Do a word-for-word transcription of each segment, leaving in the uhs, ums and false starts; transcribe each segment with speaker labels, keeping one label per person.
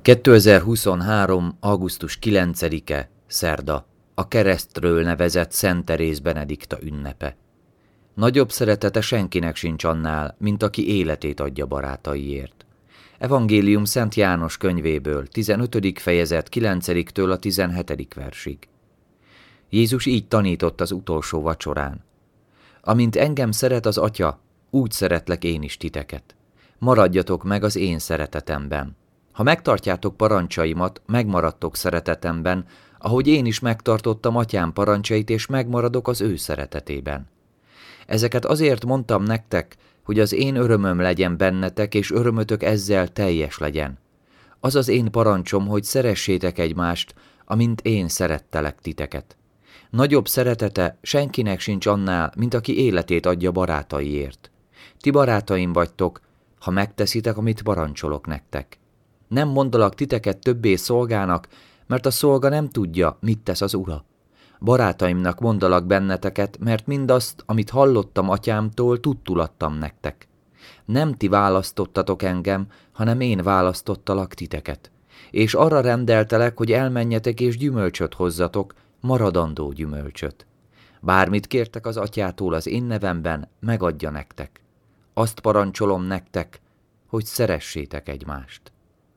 Speaker 1: kétezer-huszonhárom. augusztus kilencedike. Szerda. A keresztről nevezett Szent Teréz Benedikta ünnepe. Nagyobb szeretete senkinek sincs annál, mint aki életét adja barátaiért. Evangélium Szent János könyvéből, tizenötödik fejezet kilencediktől a tizenhetedik versig. Jézus így tanított az utolsó vacsorán. Amint engem szeret az Atya, úgy szeretlek én is titeket. Maradjatok meg az én szeretetemben. Ha megtartjátok parancsaimat, megmaradtok szeretetemben, ahogy én is megtartottam Atyám parancsait, és megmaradok az ő szeretetében. Ezeket azért mondtam nektek, hogy az én örömöm legyen bennetek, és örömötök ezzel teljes legyen. Az az én parancsom, hogy szeressétek egymást, amint én szerettelek titeket. Nagyobb szeretete senkinek sincs annál, mint aki életét adja barátaiért. Ti barátaim vagytok, ha megteszitek, amit parancsolok nektek. Nem mondalak titeket többé szolgának, mert a szolga nem tudja, mit tesz az ura. Barátaimnak mondalak benneteket, mert mindazt, amit hallottam Atyámtól, tudtul adtam nektek. Nem ti választottatok engem, hanem én választottalak titeket. És arra rendeltelek, hogy elmenjetek és gyümölcsöt hozzatok, maradandó gyümölcsöt. Bármit kértek az Atyától az én nevemben, megadja nektek. Azt parancsolom nektek, hogy szeressétek egymást.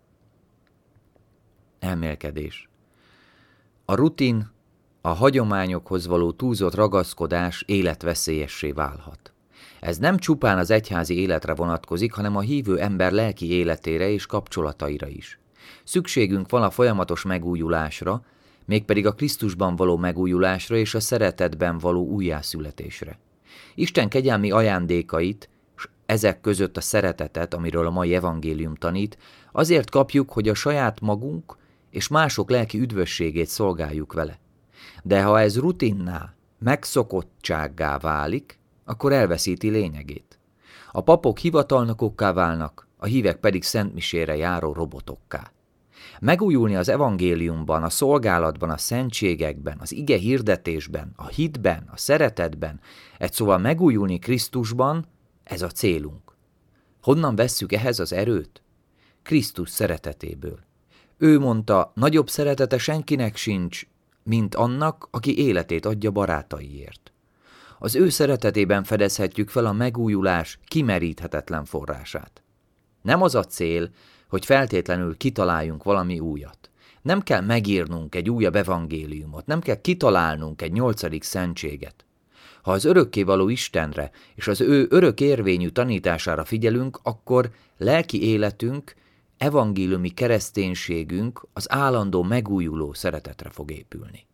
Speaker 1: Elmélkedés. A rutin, a hagyományokhoz való túlzott ragaszkodás életveszélyessé válhat. Ez nem csupán az egyházi életre vonatkozik, hanem a hívő ember lelki életére és kapcsolataira is. Szükségünk van a folyamatos megújulásra, mégpedig a Krisztusban való megújulásra és a szeretetben való újjászületésre. Isten kegyelmi ajándékait, s ezek között a szeretetet, amiről a mai evangélium tanít, azért kapjuk, hogy a saját magunk és mások lelki üdvösségét szolgáljuk vele. De ha ez rutinná, megszokottsággá válik, akkor elveszíti lényegét. A papok hivatalnokokká válnak, a hívek pedig szentmisére járó robotokká. Megújulni az evangéliumban, a szolgálatban, a szentségekben, az ige hirdetésben, a hitben, a szeretetben, egy szóval megújulni Krisztusban, ez a célunk. Honnan vesszük ehhez az erőt? Krisztus szeretetéből. Ő mondta, nagyobb szeretete senkinek sincs, mint annak, aki életét adja barátaiért. Az ő szeretetében fedezhetjük fel a megújulás kimeríthetetlen forrását. Nem az a cél, hogy feltétlenül kitaláljunk valami újat. Nem kell megírnunk egy újabb evangéliumot, nem kell kitalálnunk egy nyolcadik szentséget. Ha az örökkévaló Istenre és az ő örök érvényű tanítására figyelünk, akkor lelki életünk, evangéliumi kereszténységünk az állandó megújuló szeretetre fog épülni.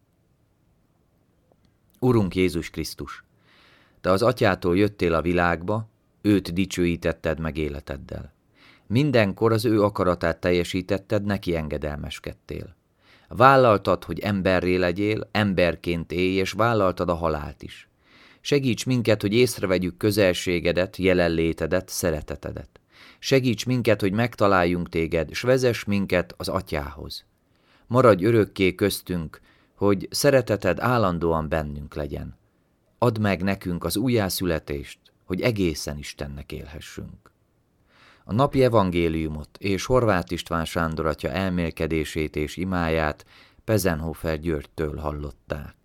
Speaker 1: Urunk Jézus Krisztus, Te az Atyától jöttél a világba, őt dicsőítetted meg életeddel. Mindenkor az ő akaratát teljesítetted, neki engedelmeskedtél. Vállaltad, hogy emberré legyél, emberként élj, és vállaltad a halált is. Segíts minket, hogy észrevegyük közelségedet, jelenlétedet, szeretetedet. Segíts minket, hogy megtaláljunk téged, s vezess minket az Atyához. Maradj örökké köztünk, hogy szereteted állandóan bennünk legyen. Add meg nekünk az újjászületést, hogy egészen Istennek élhessünk. A napi evangéliumot és Horváth István Sándor atya elmélkedését és imáját Pezenhofer Györgytől hallották.